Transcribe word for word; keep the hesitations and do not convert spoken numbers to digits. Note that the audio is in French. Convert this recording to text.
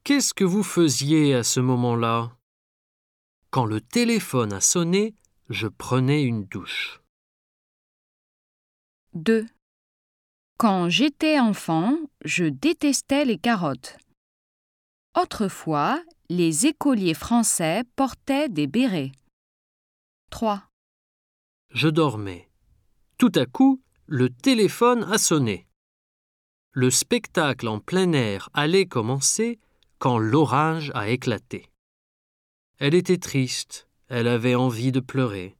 Qu'est-ce que vous faisiez à ce moment-là? Quand le téléphone a sonné, je prenais une douche. deux. Quand j'étais enfant, je détestais les carottes. Autrefois, les écoliers français portaient des bérets. trois. Je dormais. Tout à coup, le téléphone a sonné. Le spectacle en plein air allait commencer quand l'orage a éclaté. Elle était triste, elle avait envie de pleurer.